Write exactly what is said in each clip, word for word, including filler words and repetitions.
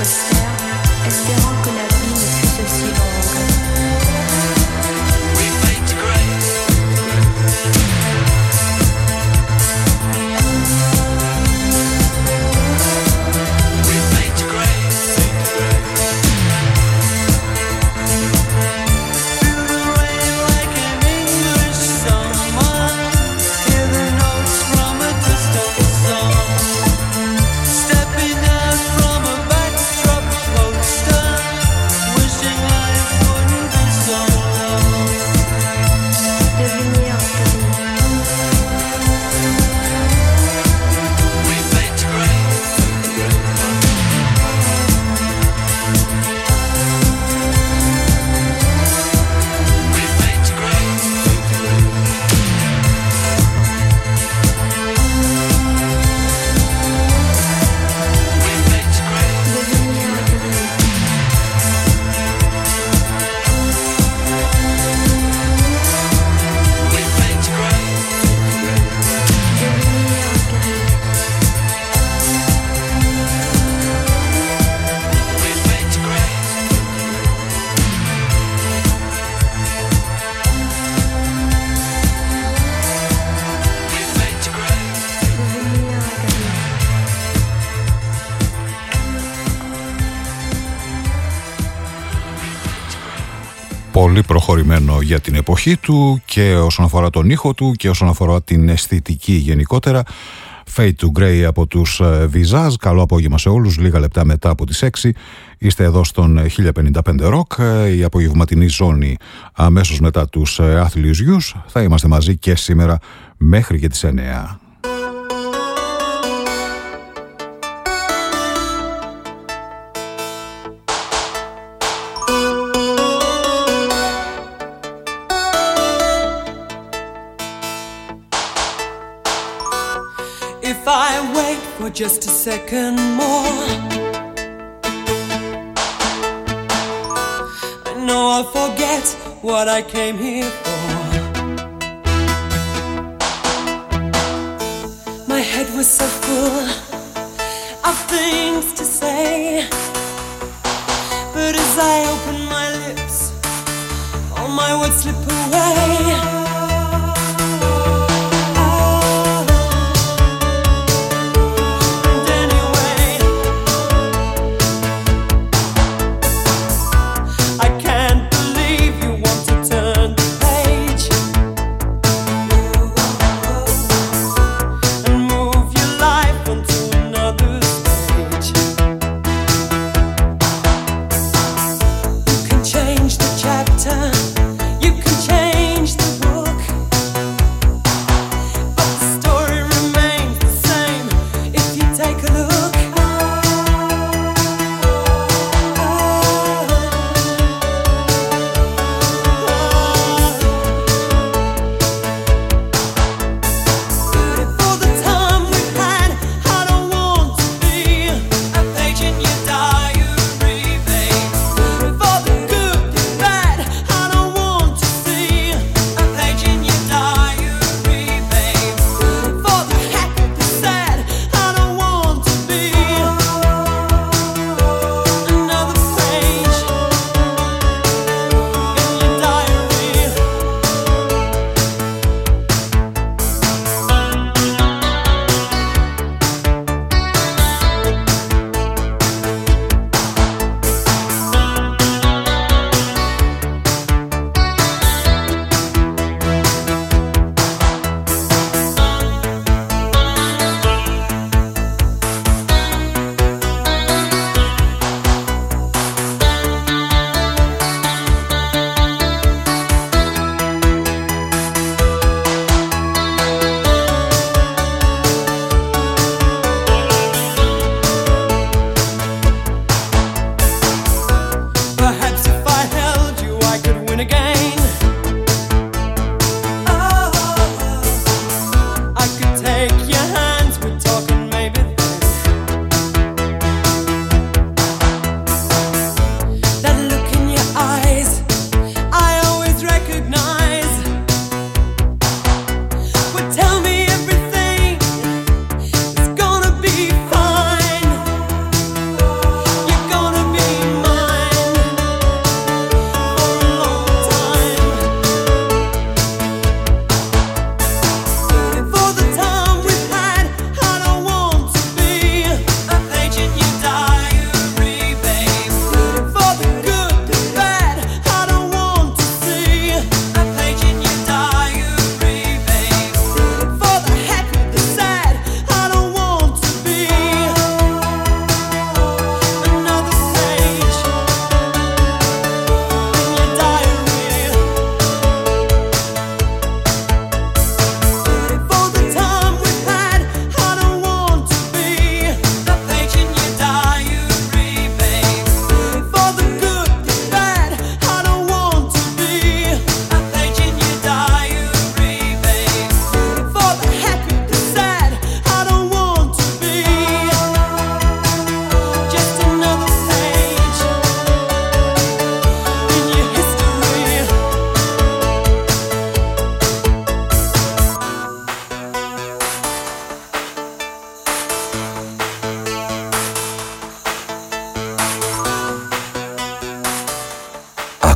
πολύ προχωρημένο για την εποχή του και όσον αφορά τον ήχο του και όσον αφορά την αισθητική γενικότερα. Fade to Grey από τους Visage. Καλό απόγευμα σε όλους, λίγα λεπτά μετά από τις έξι. Είστε εδώ στον χίλια πενήντα πέντε Rock, η απογευματινή ζώνη αμέσως μετά τους άθλιους γιους. Θα είμαστε μαζί και σήμερα μέχρι και τις εννιά. For just a second more, I know I'll forget what I came here for. My head was so full of things to say, but as I open my lips, all my words slip away.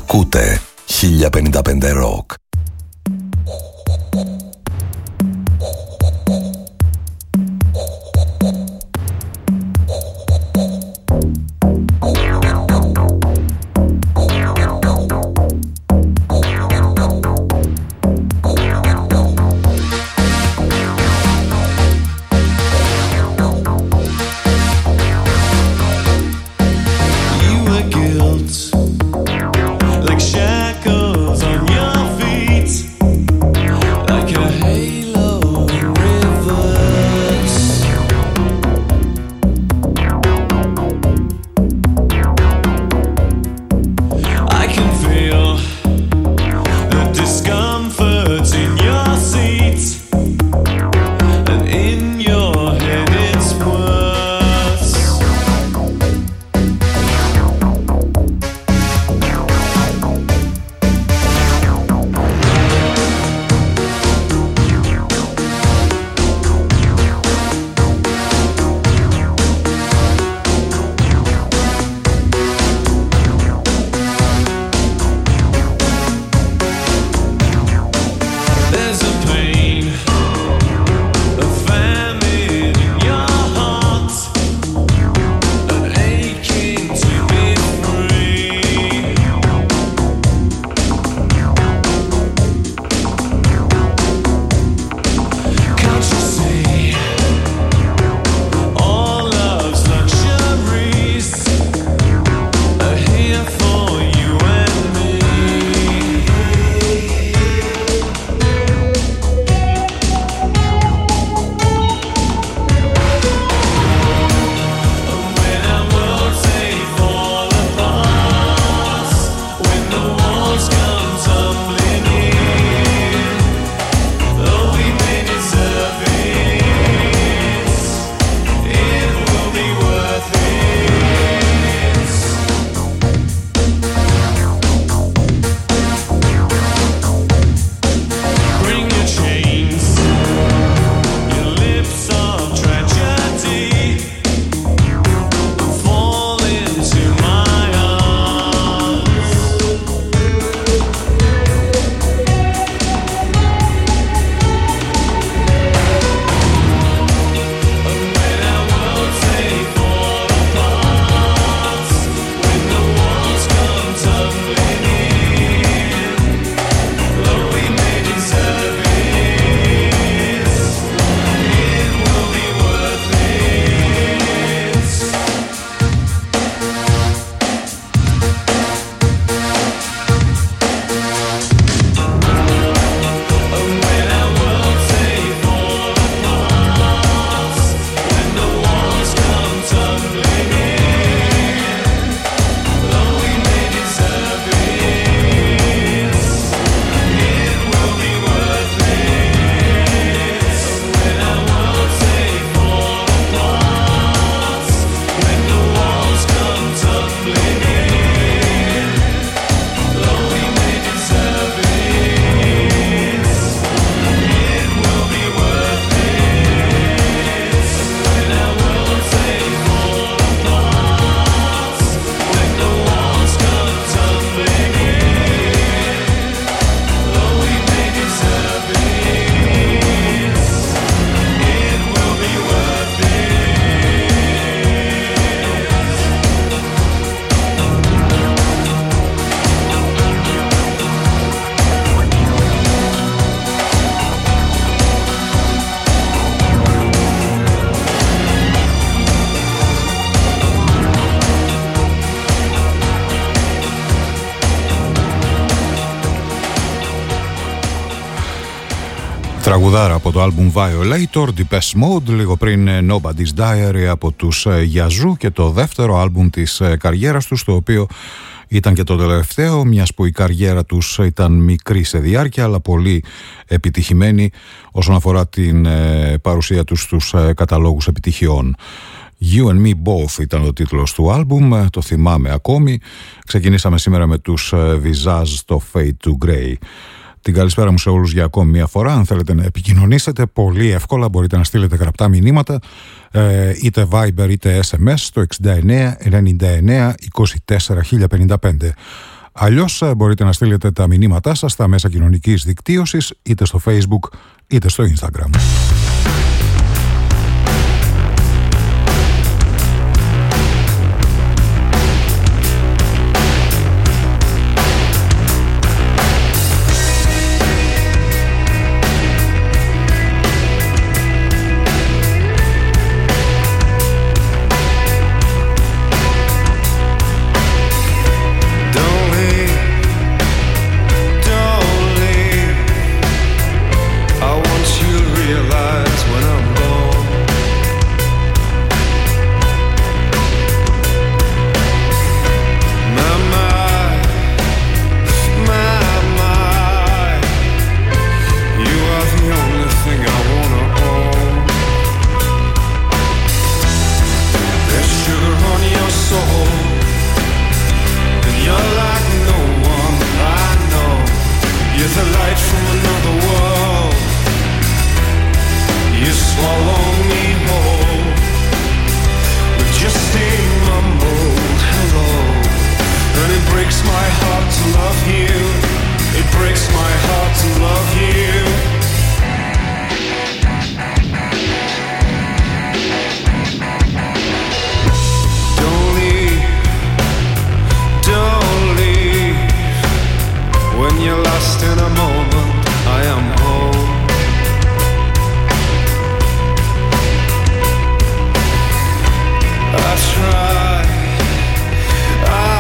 Ακούτε χίλια πενήντα πέντε Rock. Τραγουδάρα από το άλμπουμ Violator, Depeche Mode, λίγο πριν Nobody's Diary από τους Yazoo και το δεύτερο άλμπουμ της καριέρας τους, το οποίο ήταν και το τελευταίο, μιας που η καριέρα τους ήταν μικρή σε διάρκεια αλλά πολύ επιτυχημένη όσον αφορά την παρουσία τους στους καταλόγους επιτυχιών. You and Me Both ήταν ο τίτλος του άλμπουμ, το θυμάμαι ακόμη. Ξεκινήσαμε σήμερα με τους Visage, το Fade to Grey. Την καλησπέρα μου σε όλους για ακόμη μια φορά. Αν θέλετε να επικοινωνήσετε, πολύ εύκολα μπορείτε να στείλετε γραπτά μηνύματα, ε, είτε Viber είτε ες εμ ες στο εξήντα εννέα ενενήντα εννέα είκοσι τέσσερα χίλια πενήντα πέντε. Αλλιώς μπορείτε να στείλετε τα μηνύματά σας στα μέσα κοινωνικής δικτύωσης, είτε στο Facebook είτε στο Instagram.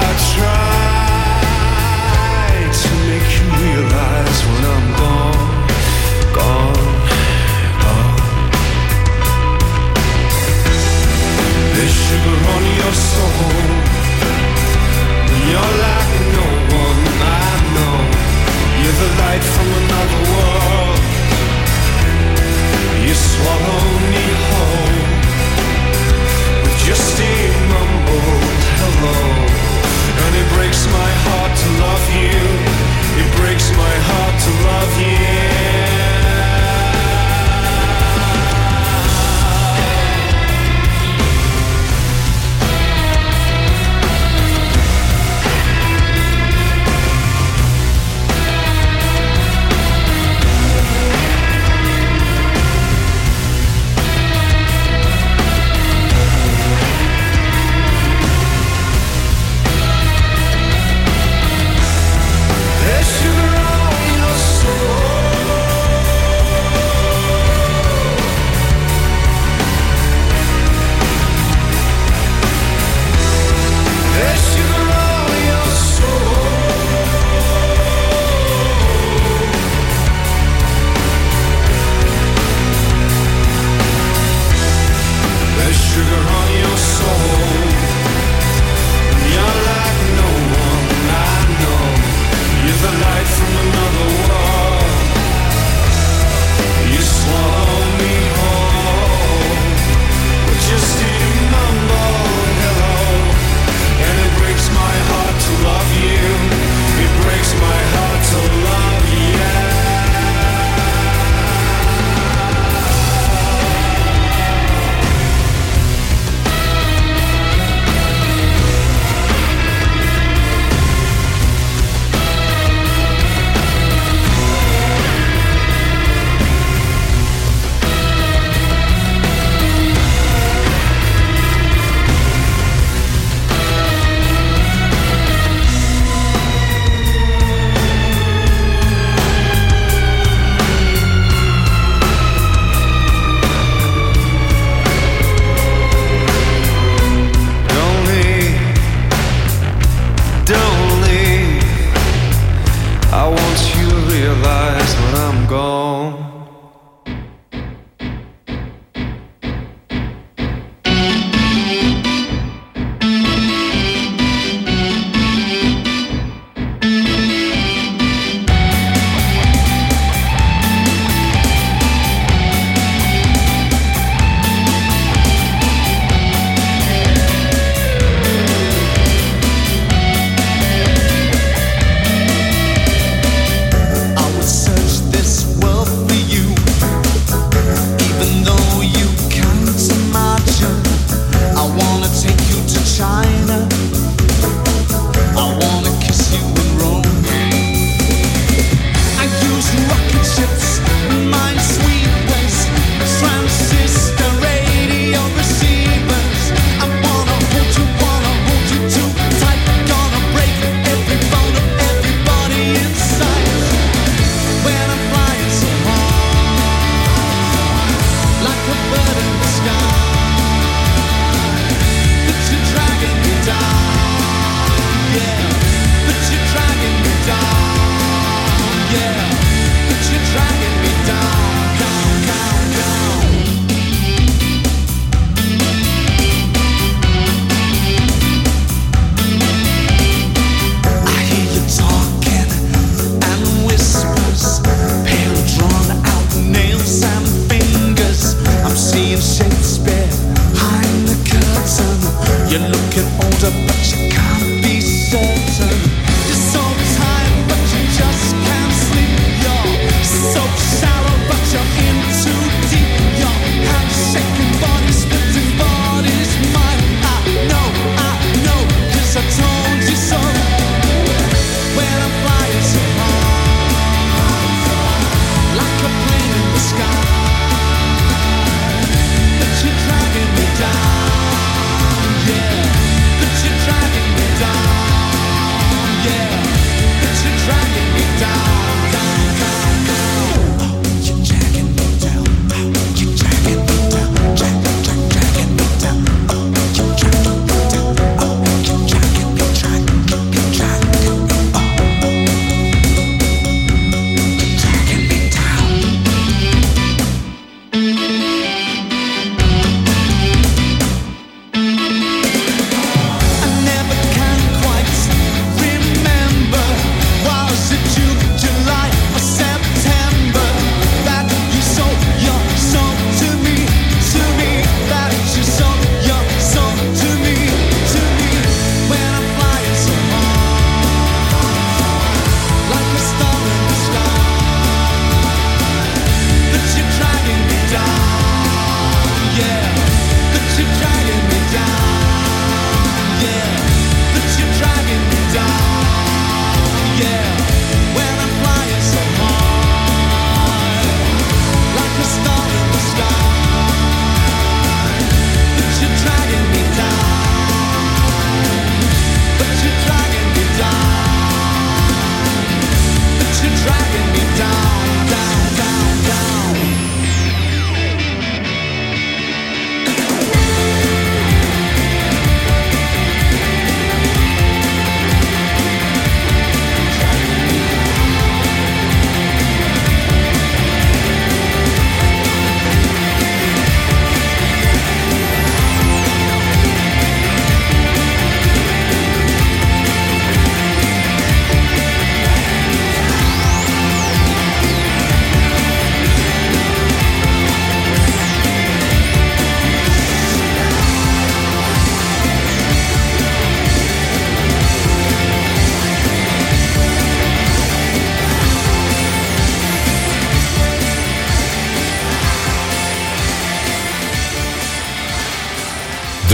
Realize when I'm gone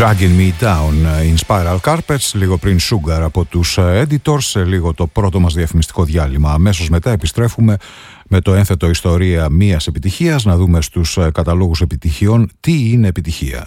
Dragging Me Down in Spiral Carpets, λίγο πριν Sugar από τους Editors, σε λίγο το πρώτο μας διαφημιστικό διάλειμμα. Αμέσως μετά επιστρέφουμε με το ένθετο ιστορία μίας επιτυχίας, να δούμε στους καταλόγους επιτυχιών τι είναι επιτυχία.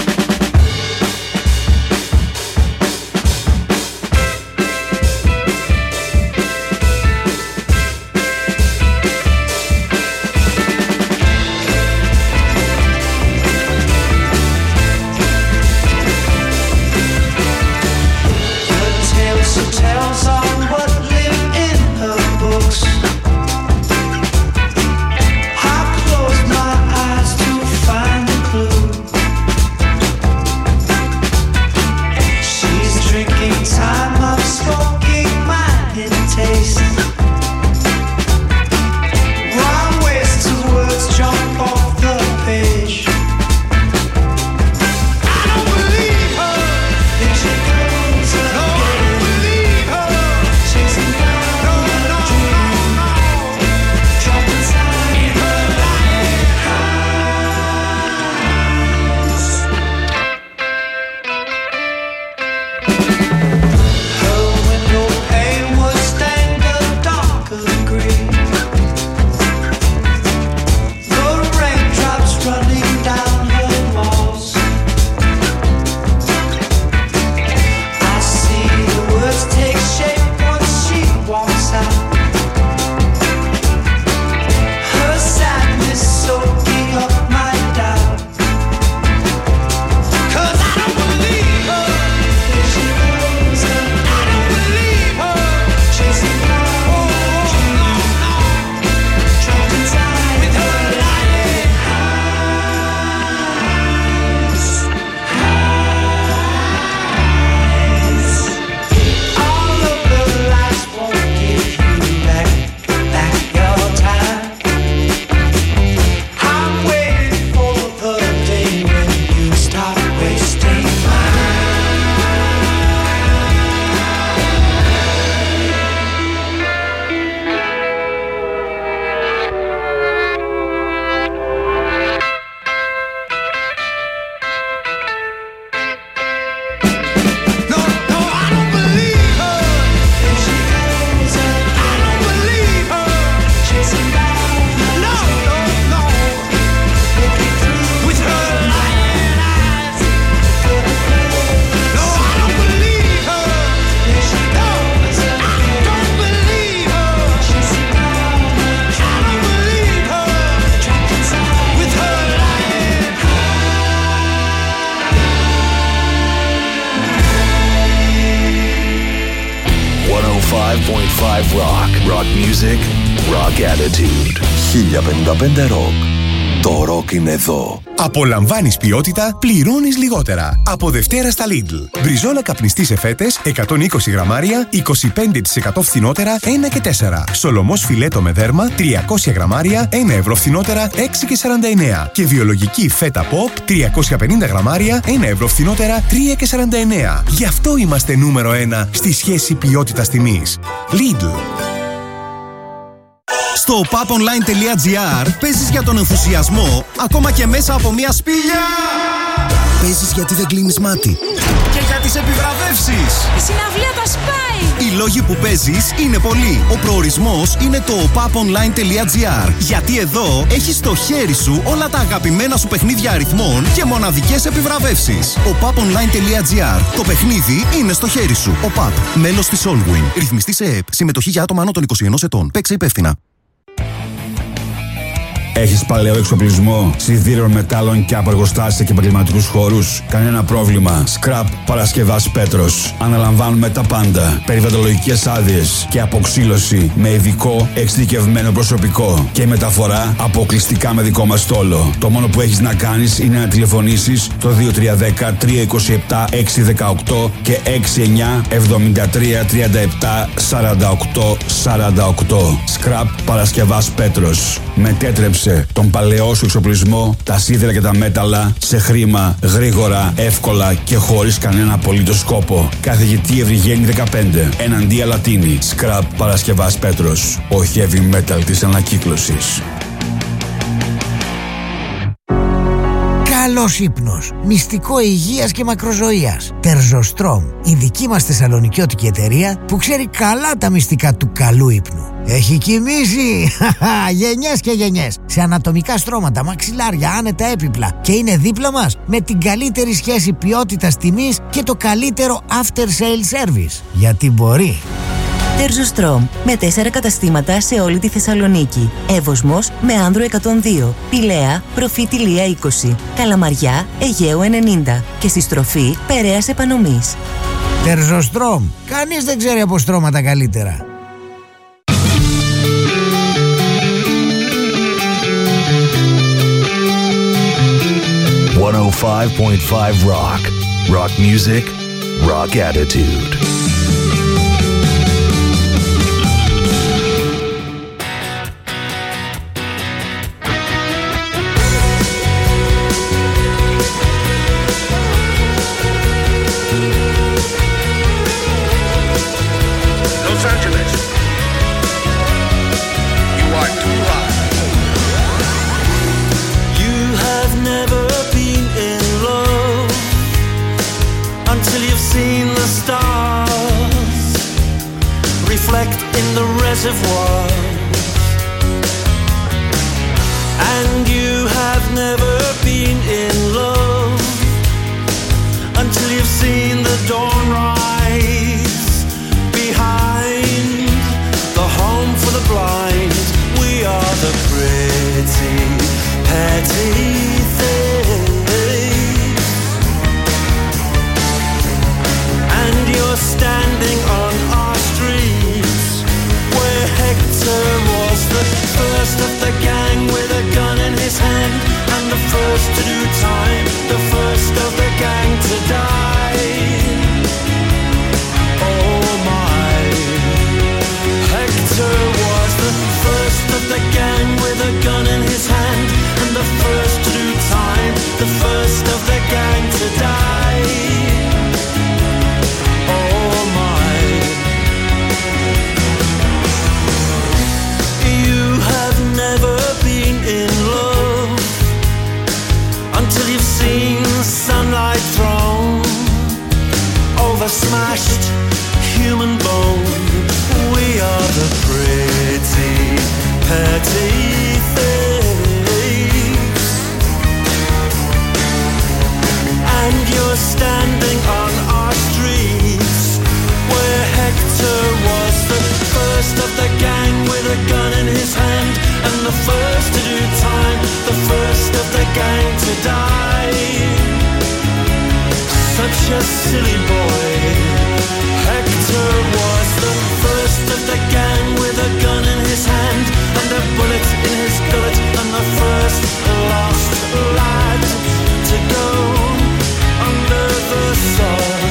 χίλια πενήντα πέντε Rock. Το ροκ είναι εδώ. Απολαμβάνεις ποιότητα, πληρώνεις λιγότερα. Από Δευτέρα στα Lidl. Μπριζόλα καπνιστή σε φέτες, εκατόν είκοσι γραμμάρια, είκοσι πέντε τοις εκατό φθηνότερα, ένα και τέσσερα. Σολομός φιλέτο με δέρμα, τριακόσια γραμμάρια, ένα ευρώ φθηνότερα, έξι και σαράντα εννέα. Και βιολογική φέτα pop, τριακόσια πενήντα γραμμάρια, ένα ευρώ φθηνότερα, τρία και σαράντα εννέα. Γι' αυτό είμαστε νούμερο ένα στη σχέση ποιότητας τιμής. Lidl. Στο paponline.gr παίζεις για τον ενθουσιασμό ακόμα και μέσα από μια σπήλια. Παίζεις γιατί δεν κλείνεις μάτι. Και για τις επιβραβεύσεις. Η συναυλία θα σπάει. Οι λόγοι που παίζεις είναι πολλοί. Ο προορισμός είναι το paponline.gr. Γιατί εδώ έχεις στο χέρι σου όλα τα αγαπημένα σου παιχνίδια αριθμών και μοναδικές επιβραβεύσεις. Ο paponline.gr. Το παιχνίδι είναι στο χέρι σου. Ο παπ. Μέλος της Allwin. Ρυθμιστή σε ΕΕΠ. Συμμετοχή για άτομα άνω των είκοσι ενός ετών. Παίξε υπεύθυνα. Έχεις παλαιό εξοπλισμό, σιδήρων, μετάλλων και από εργοστάσια και επαγγελματικούς χώρους? Κανένα πρόβλημα. Scrap Παρασκευάς Πέτρος. Αναλαμβάνουμε τα πάντα. Περιβαλλοντολογικές άδειες και αποξύλωση με ειδικό εξειδικευμένο προσωπικό. Και μεταφορά αποκλειστικά με δικό μας στόλο. Το μόνο που έχεις να κάνεις είναι να τηλεφωνήσεις το δύο τρία ένα μηδέν τρία είκοσι επτά έξι δεκαοκτώ και έξι εννιά εβδομήντα τρία τριάντα επτά σαράντα οκτώ σαράντα οκτώ. Scrap Παρασκευάς Πέτρος. Μετέτρεψε τον παλαιό σου εξοπλισμό, τα σίδερα και τα μέταλλα σε χρήμα, γρήγορα, εύκολα και χωρίς κανένα απολύτως σκόπο. Καθηγητή Ευρυγένη δεκαπέντε, εναντία Λατίνη. Scrap Παρασκευάς Πέτρος. Ο heavy metal της ανακύκλωσης. Καλό καλός ύπνος, μυστικό υγείας και μακροζωίας. Τερζοστρόμ, η δική μας θεσσαλονικιώτικη εταιρεία που ξέρει καλά τα μυστικά του καλού ύπνου. Έχει κοιμήσει γενιές και γενιές σε ανατομικά στρώματα, μαξιλάρια, άνετα έπιπλα και είναι δίπλα μας με την καλύτερη σχέση ποιότητας τιμής και το καλύτερο after sale service. Γιατί μπορεί. Τερζοστρόμ, με τέσσερα καταστήματα σε όλη τη Θεσσαλονίκη. Εύωσμος με Άνδρο εκατόν δύο, Πηλαία, Προφήτη Λία είκοσι, Καλαμαριά, Αιγαίου ενενήντα και στη στροφή Περαίας Επανομής. Τερζοστρόμ, κανείς δεν ξέρει από στρώματα καλύτερα. εκατόν πέντε κόμμα πέντε Rock. Rock music, rock attitude. In the reservoir, and you have never been in love until you've seen the dawn rise behind the home for the blind. We are the pretty, petty things, and you're standing on our street. Hector was the first of the gang with a gun in his hand, and the first to do time, the first of the gang to die. Oh my, Hector was the first of the gang with a gun in his hand, and the first to do time, the first of the gang to die. Oh my, never been in love until you've seen sunlight thrown over smashed human bone. We are the pretty, petty things, and you're standing on our streets where Hector was the first of the gang with a gun in his hand, and the first to do time, the first of the gang to die. Such a silly boy. Hector was the first of the gang with a gun in his hand and a bullet in his gullet, and the first lost lad to go under the sod.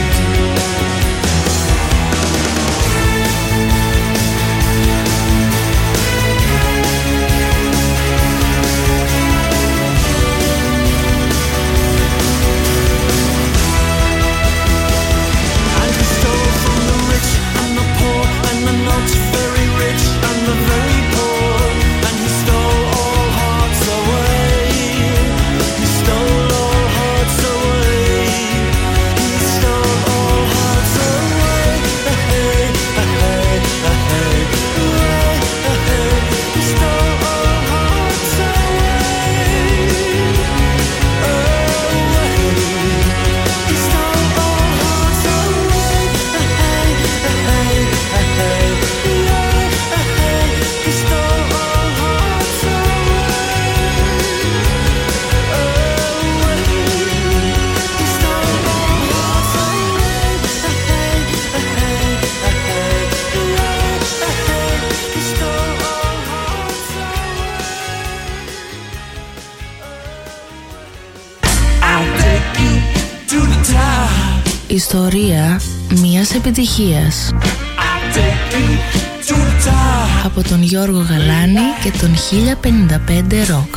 Ιστορία μιας επιτυχίας από τον Γιώργο Γαλάνη και τον χίλια πενήντα πέντε Rock.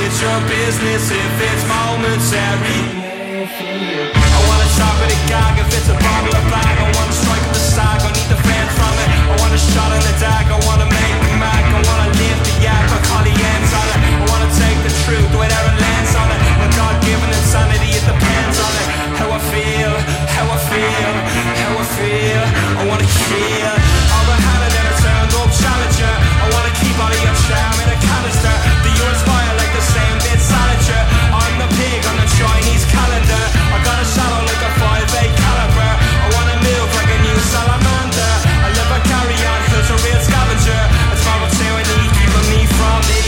hit your business if it's momentary. I wanna chop it a gag if it's a bottle of bag. I wanna strike at the sag, I need the fans from it. I want a shot in the dag, I wanna make me mad. I wanna live the yak, I call the ends on it. I wanna take the truth, whatever lands on it. My God-given insanity, it depends on it. How I feel, how I feel, how I feel. I wanna kill all the hand and never turned up challenger. I wanna keep all of your charm in a canister. Do you inspire like the same bit salager? I'm the pig on the Chinese calendar. I got a shadow like a five eight caliber. I wanna move like a new salamander. I live a carry on, who's a real scavenger. It's my tyranny keeping me from me.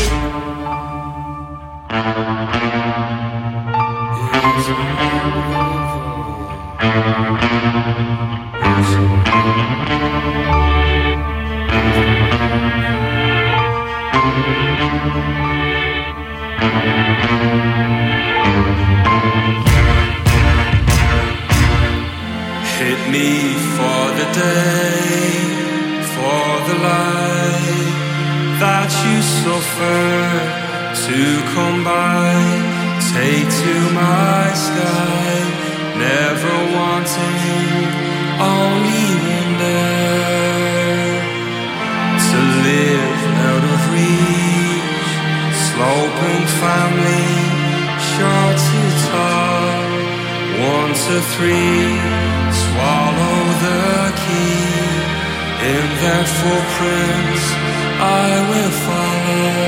Hit me for the day, for the light that you suffer to come by. Take to my sky, never wanting, only wonder to live out of reach. Sloping family, short to tall, one to three. Swallow the key, in their footprints I will follow.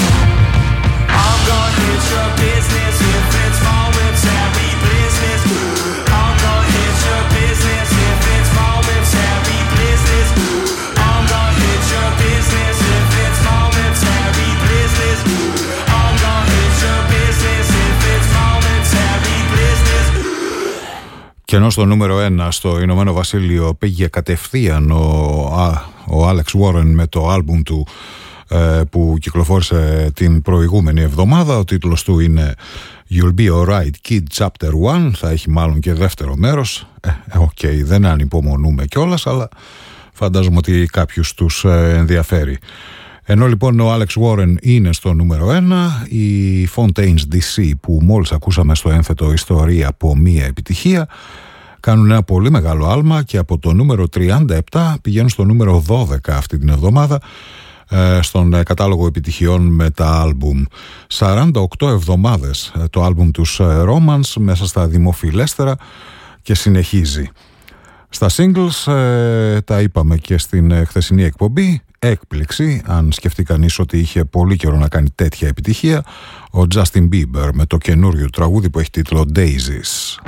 I'm gonna hit your business if it's momentary business. I'm gonna hit your business if it's momentary business. I'm gonna hit your business if it's momentary business. I'm gonna hit your business if it's momentary business. Και ενώ στο νούμερο ένα στο Ηνωμένο Βασίλειο πήγε κατευθείαν ο, α, ο Alex Warren με το άλμπουμ του ε, που κυκλοφόρησε την προηγούμενη εβδομάδα. Ο τίτλος του είναι You'll Be Alright Kid Chapter one. Θα έχει μάλλον και δεύτερο μέρος. Ε, οκ, okay, δεν ανυπομονούμε κιόλας, αλλά φαντάζομαι ότι κάποιους τους ε, ενδιαφέρει. Ενώ λοιπόν ο Alex Warren είναι στο νούμερο ένα, οι Fontaines ντι σι που μόλις ακούσαμε στο ένθετο ιστορία από μία επιτυχία κάνουν ένα πολύ μεγάλο άλμα και από το νούμερο τριάντα επτά πηγαίνουν στο νούμερο δώδεκα αυτή την εβδομάδα στον κατάλογο επιτυχιών με τα άλμπουμ. σαράντα οκτώ εβδομάδες το άλμπουμ τους Romance μέσα στα δημοφιλέστερα και συνεχίζει. Στα singles ε, τα είπαμε και στην ε, χθεσινή εκπομπή. Έκπληξη, αν σκεφτεί κανείς ότι είχε πολύ καιρό να κάνει τέτοια επιτυχία, ο Justin Bieber με το καινούριο τραγούδι που έχει τίτλο Daisies.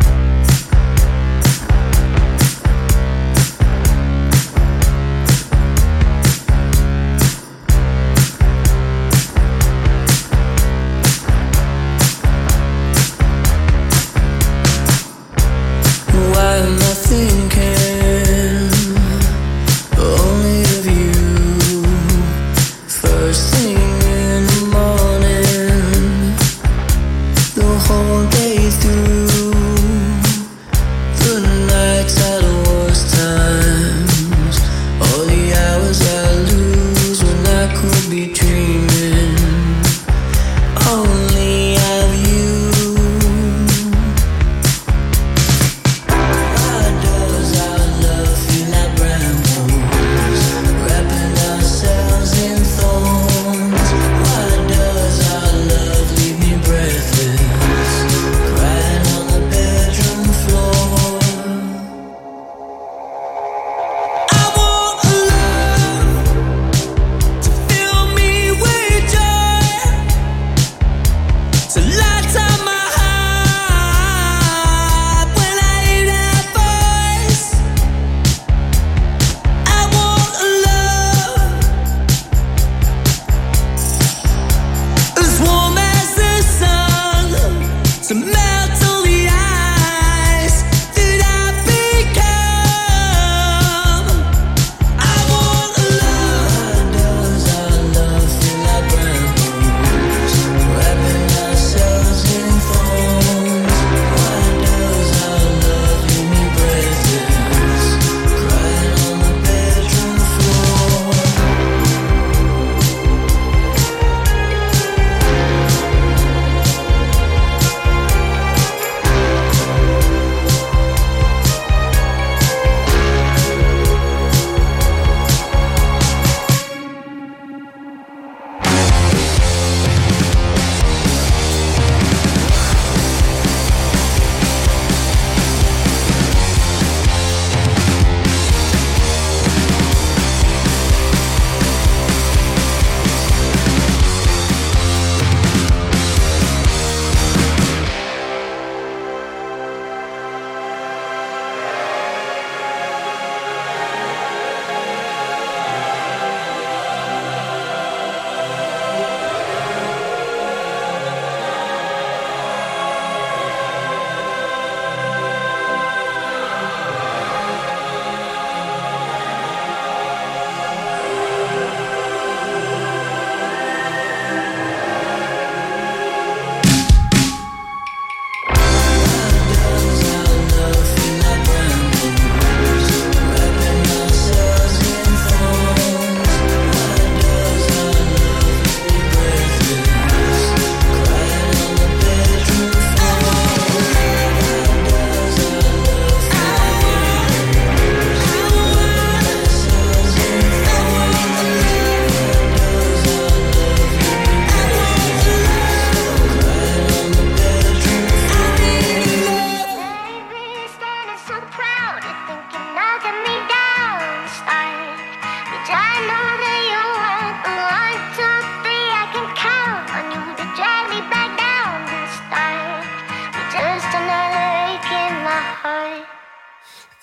Whole day through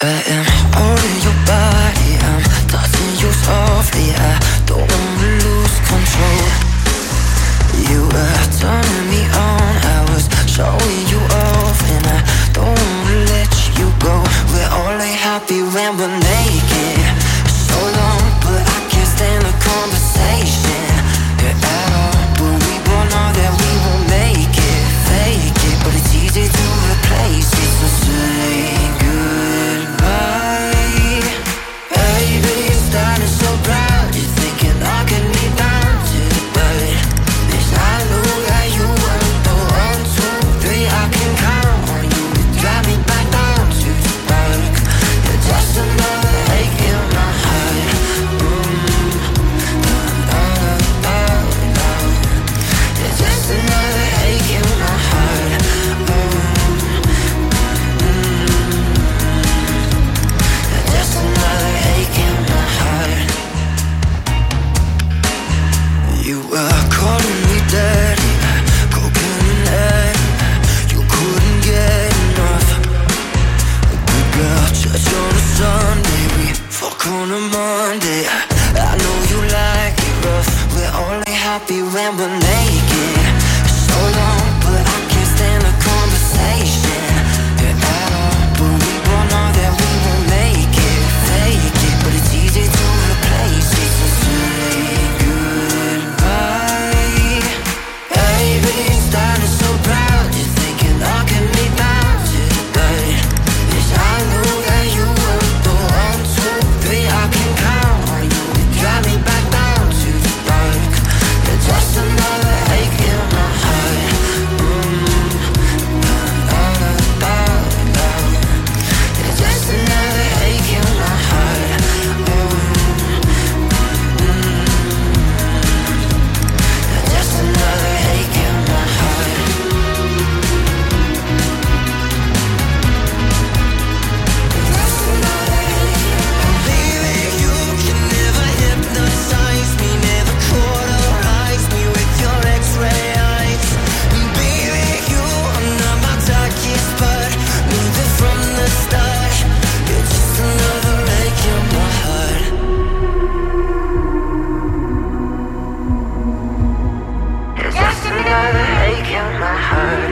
I am holding your body, I'm touching you softly. I don't wanna lose control. You were turning me on, I was showing you off, and I don't wanna let you go. We're only happy when we're naked. So long, but I can't stand the conversation at all. But we both know that we won't make it, fake it, but it's easy to replace it. So say goodbye, baby. It's starting so proud. You're thinking I can be down to the bed. Yes, I know that you want the one, two, three. I can count on you to drive me back down to the park. You're just another ache in my heart. Mm. Da, da, da, da. You're just another ache in my heart. Mm. Just another ache in my heart. You were calling me daddy, cocaine and egg. You couldn't get enough. Good girl, church on a Sunday, we fuck on a Monday. I know you like it rough. We're only happy when we're naked. So long, but I can't stand the conversation at all. But we both know that we won't make it, fake it, but it's easy to replace it. So say goodbye, baby. It's starting so proud. You're thinking I can be down to the bed. Yes, I know that you want the one, two, three. I can count on you to drive me back down to the park. You're just another ache in my heart. Mm. Da, da, da, da. You're just another ache in my heart. Mm. Mm. You're just another ache in my heart. Just another ache. Baby, you can never hypnotize me, never cauterize me with your X-ray eyes. Baby, you are not my darkest part, knew that from the start. You're just another ache in my heart. You're just another ache in my heart.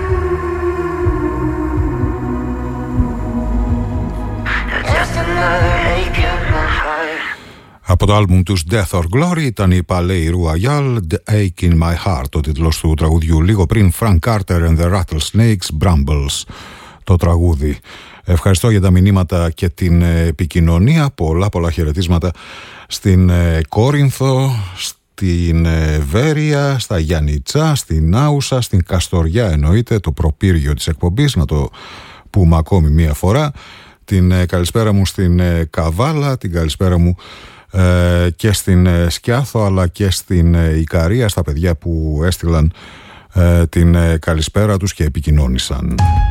You're just another ache in my heart. Από το άλμπουμ τους Death or Glory ήταν η Palais Royale, The Ache in My Heart, ο τίτλος του τραγουδιού. Λίγο πριν Frank Carter and the Rattlesnakes, Brambles, το τραγούδι. Ευχαριστώ για τα μηνύματα και την επικοινωνία. Πολλά πολλά χαιρετίσματα στην Κόρινθο, στην Βέρεια, στα Γιαννιτσά, στην Άουσα, στην Καστοριά εννοείται, το προπύργιο της εκπομπής, να το πούμε ακόμη μία φορά. Την καλησπέρα μου στην Καβάλα, την καλησπέρα μου ε, και στην Σκιάθο, αλλά και στην Ικαρία, στα παιδιά που έστειλαν ε, την καλησπέρα τους και επικοινώνησαν.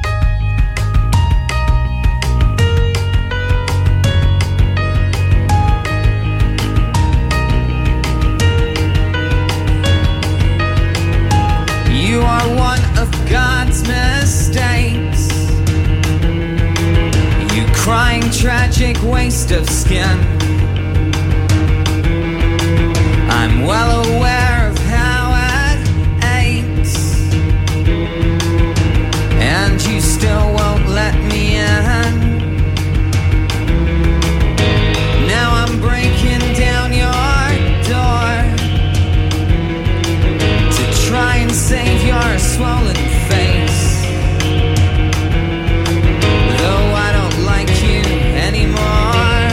You are one of God's mistakes. You crying tragic waste of skin. I'm well aware of how it aches, and you still won't let me in. Now I'm breaking down your door to try and save your swollen face. Though I don't like you anymore,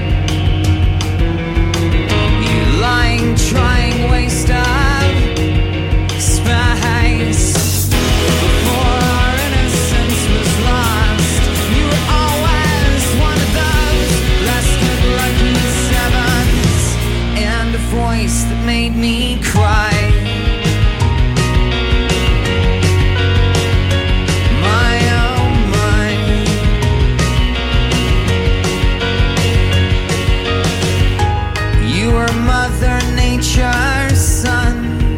you lying, trying waste of space. Before our innocence was lost, you were always one of those less good lucky sevens, and a voice that made me cry. Mother Nature's son,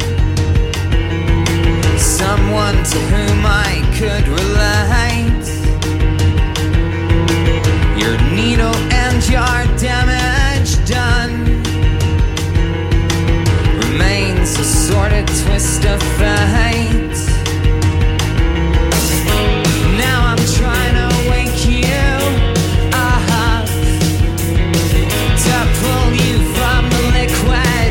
someone to whom I could relate. your needle and your damage done remains a sordid twist of fate. Now I'm trying to wake you up to pull you from the liquid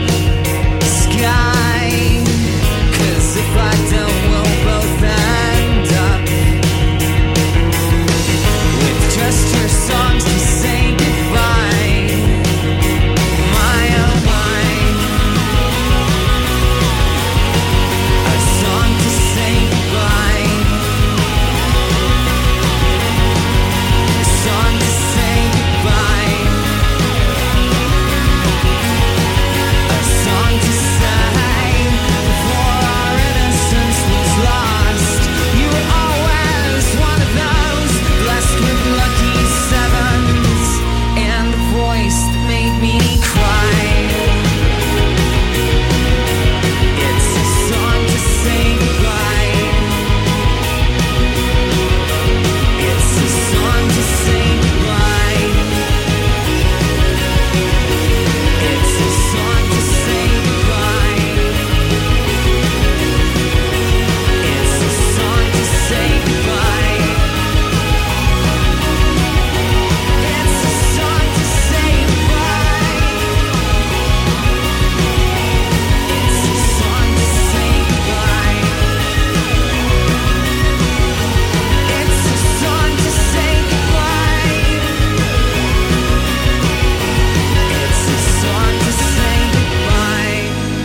sky. 'Cause if I don't, we'll both end up with just your songs to say goodbye. My oh my, a song to say goodbye, a song to say goodbye, a song to say before our innocence was lost. You were always one of those blessed with lucky sevens and a voice that made me cry. It's a song to say goodbye. It's a song to say goodbye. It's a song to say goodbye. It's a song to say goodbye. It's a song to say goodbye. It's a song to say goodbye. It's a song to say goodbye. It's a song to say goodbye.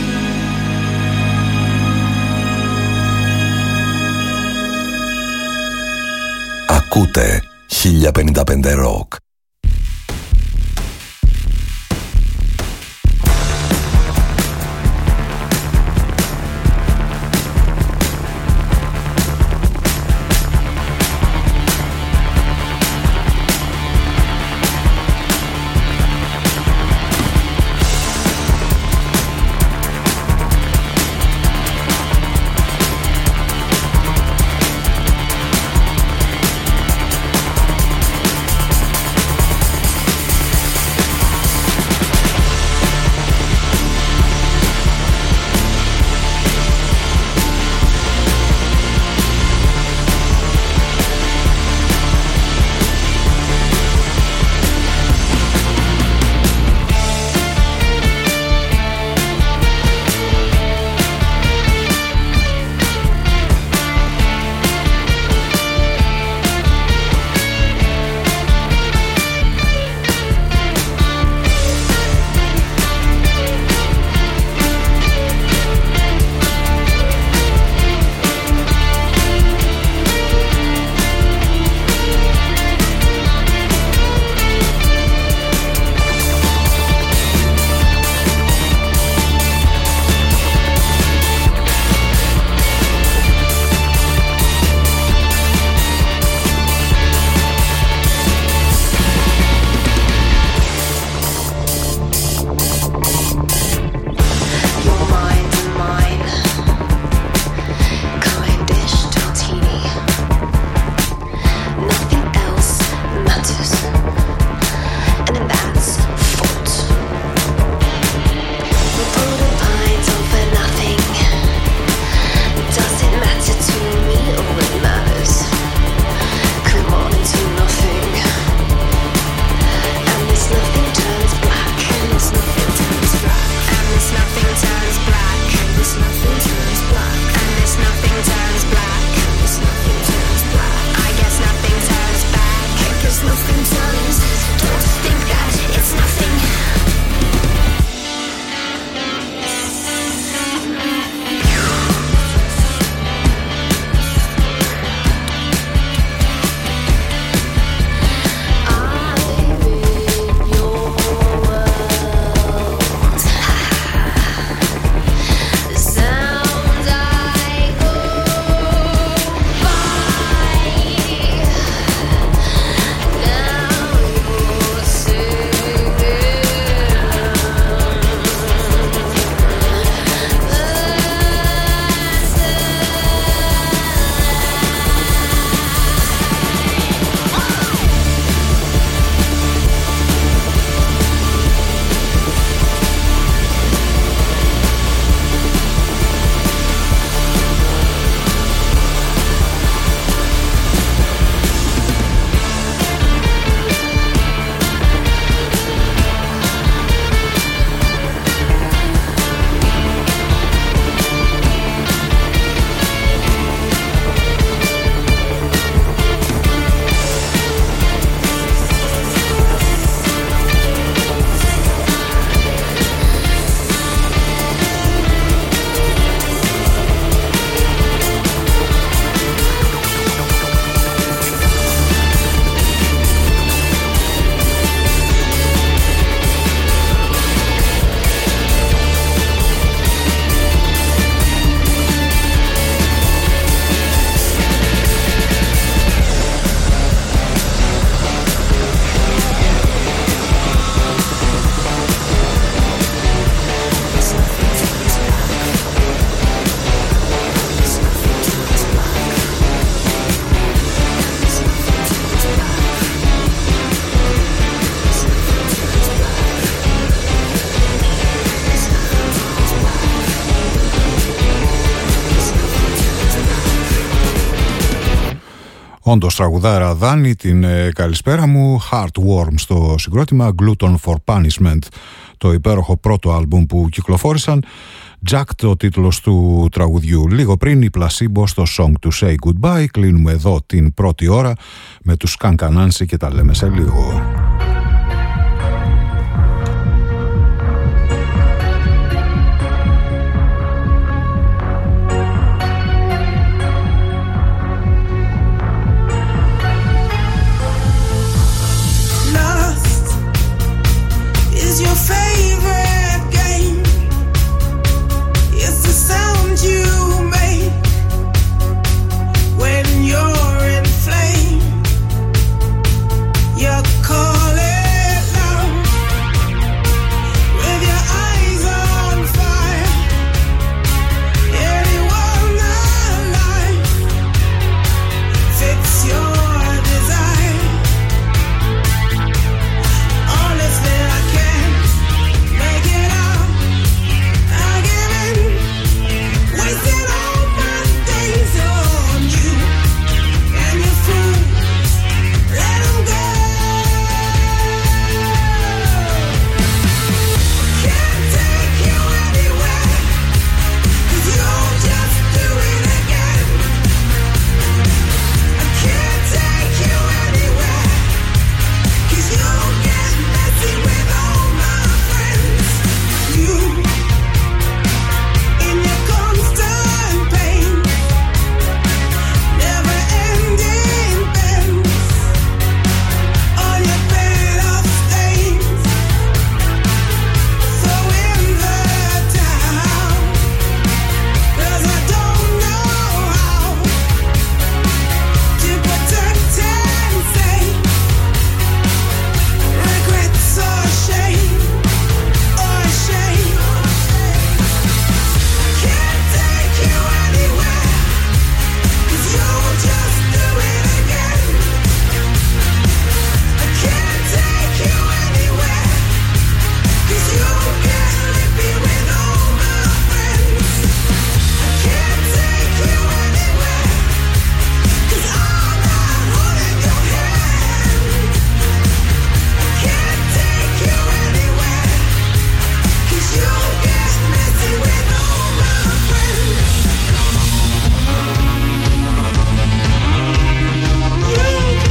Ακούτε χίλια πενήντα πέντε Rock. Όντως τραγουδάρα Δάνη, την ε, καλησπέρα μου. Heartworm στο συγκρότημα, Glutton for Punishment, το υπέροχο πρώτο άλμπουμ που κυκλοφόρησαν. Jack το τίτλος του τραγουδιού. Λίγο πριν η Placebo στο Song to Say Goodbye. Κλείνουμε εδώ την πρώτη ώρα με τους Skank Anansi και τα λέμε σε λίγο.